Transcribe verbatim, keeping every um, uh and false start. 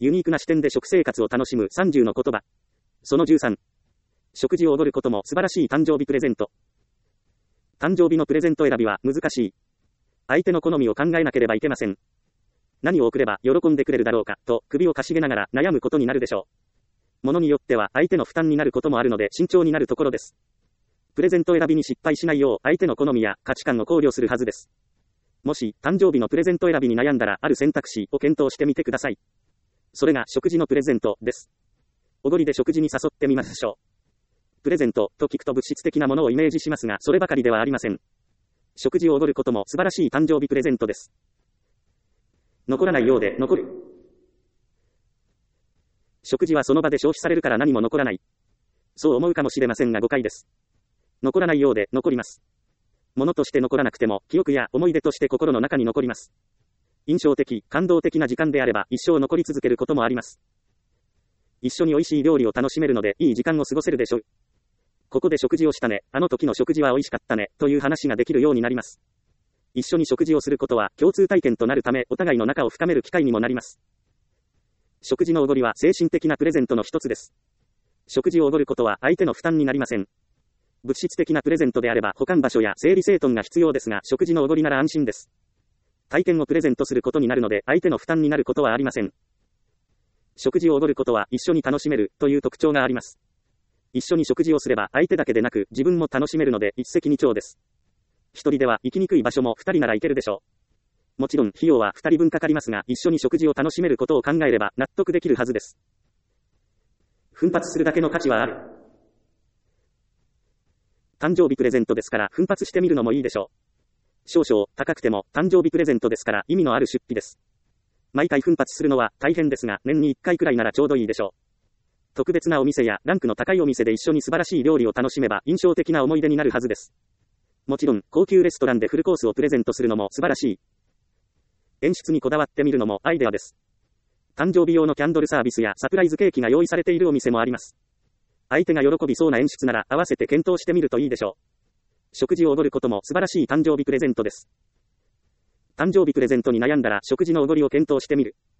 ユニークな視点で食生活を楽しむさんじゅうの言葉。そのじゅうさん。食事をおごることも素晴らしい誕生日プレゼント。誕生日のプレゼント選びは難しい。相手の好みを考えなければいけません。何を送れば喜んでくれるだろうか、と首をかしげながら悩むことになるでしょう。ものによっては相手の負担になることもあるので慎重になるところです。プレゼント選びに失敗しないよう相手の好みや価値観を考慮するはずです。もし、誕生日のプレゼント選びに悩んだらある選択肢を検討してみてください。それが食事のプレゼントです。おごりで食事に誘ってみましょう。プレゼントと聞くと物質的なものをイメージしますが、そればかりではありません。食事をおごることも素晴らしい誕生日プレゼントです。残らないようで残る。食事はその場で消費されるから何も残らない。そう思うかもしれませんが誤解です。残らないようで残ります。物として残らなくても記憶や思い出として心の中に残ります。印象的、感動的な時間であれば一生残り続けることもあります。一緒に美味しい料理を楽しめるのでいい時間を過ごせるでしょう。ここで食事をしたね、あの時の食事は美味しかったね、という話ができるようになります。一緒に食事をすることは共通体験となるためお互いの仲を深める機会にもなります。食事のおごりは精神的なプレゼントの一つです。食事をおごることは相手の負担になりません。物質的なプレゼントであれば保管場所や整理整頓が必要ですが、食事のおごりなら安心です。体験をプレゼントすることになるので相手の負担になることはありません。食事をおごることは一緒に楽しめるという特徴があります。一緒に食事をすれば相手だけでなく自分も楽しめるので一石二鳥です。一人では行きにくい場所も二人なら行けるでしょう。もちろん費用は二人分かかりますが、一緒に食事を楽しめることを考えれば納得できるはずです。奮発するだけの価値はある。誕生日プレゼントですから奮発してみるのもいいでしょう。少々高くても誕生日プレゼントですから意味のある出費です。毎回奮発するのは大変ですが、年にいっかいくらいならちょうどいいでしょう。特別なお店やランクの高いお店で一緒に素晴らしい料理を楽しめば印象的な思い出になるはずです。もちろん高級レストランでフルコースをプレゼントするのも素晴らしい。演出にこだわってみるのもアイデアです。誕生日用のキャンドルサービスやサプライズケーキが用意されているお店もあります。相手が喜びそうな演出なら合わせて検討してみるといいでしょう。食事をおごることも素晴らしい誕生日プレゼントです。誕生日プレゼントに悩んだら食事のおごりを検討してみる。